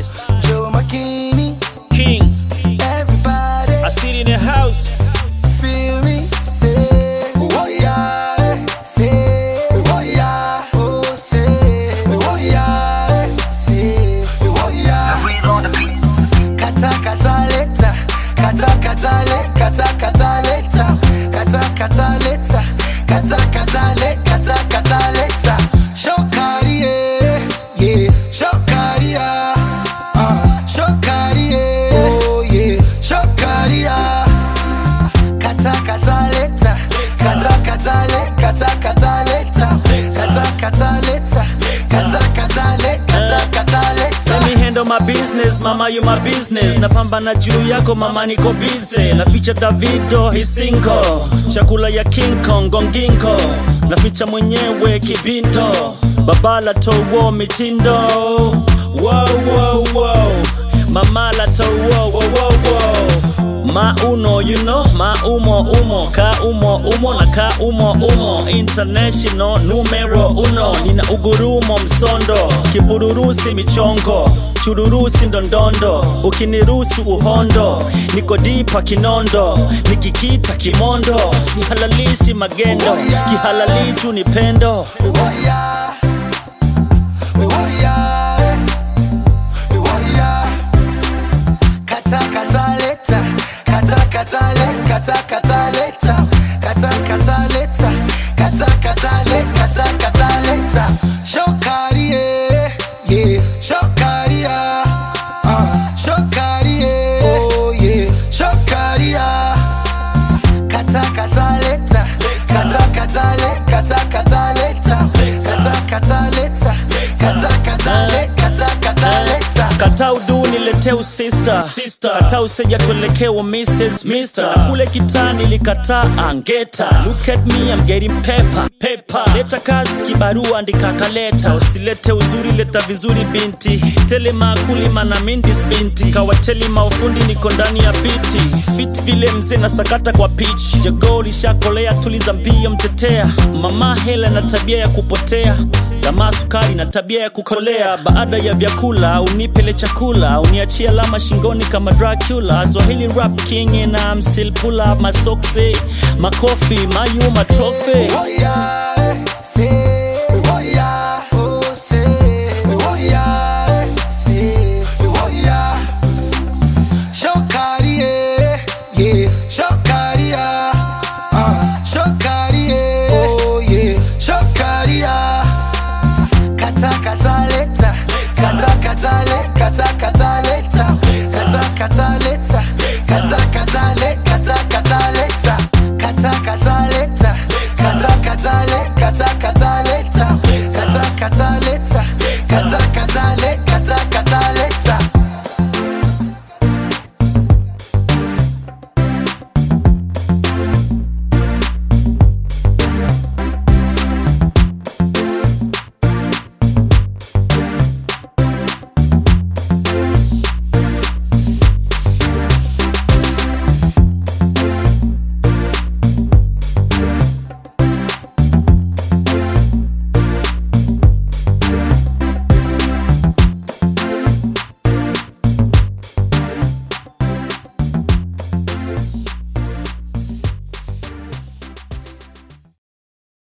baddest. Joe McKinney, King. everybody. I sit in the house. Feel me, say, oh yeah, say, oh yeah, oh say, oh yeah, say, oh yeah. I read on the beat. Kata kata leta, kata kata le, kata kata leta, kata kata leta, kata kata le, kata kata leta. Shokari yeah, shokari shokari oh yeah, shokari kata kata leta, kata kata le, kata kata leta, kata kata leta, kata kata le, kata kata leta. Let me handle my business, mama you my business. Napambana juu yako mama niko busy. Naficha Davido hisinko, chakula ya King Kong gonginko. Naficha mwenyewe kibinto, babala towo mitindo. Wow wow wow, mama la towo wow wow wow. Ma uno, you know, ma umo, ka umo, na ka umo. International numero uno, nina ugurumo msondo, kibururusi michongo, chururusi ndondondo, ukinirusu uhondo, niko dipa kinondo, nikikita kimondo, sihalalishi magendo, kihalalichu ni pendo. Kata kata leta, kata kata leta, kata kata le, kata kata leta. Shokari yeah, shokari shokari oh yeah, shokari kata kata leta, kata kata le, kata kata leta, kata kata leta, kata kata le, kata kata leta. Kata udu nileteu sister, kata useja tuelekewa Mrs. Mister. Kule kitani likata angeta. Look at me, I'm getting paper. Leta kazi kibarua andika kaleta. Usilete uzuri leta vizuri binti. Tele makuli mana mindis binti. Kawateli maufundi niko ndani ya biti. Fit vile mze na sakata kwa pitch. Jagoli shakolea tuliza mbio mtetea. Mama hela na tabia ya kupotea. Dama sukari na tabia ya kukolea. Baada ya vyakula unipele chakula, uniachia lama shingoni kama Dracula. Swahili rap king and I'm still pull up my socks, my coffee, my you, my trophy. Oh yeah, say, oh yeah, oh say, oh yeah, say, oh yeah. Shokari yeah, shokari shokari oh yeah, shokari kata kata leta, kata kata le, kata kata leta, kata kata leta, kata kata le, kata kata leta, kata kata leta, kata kata le, kata kata leta, kata kata leta, kata kata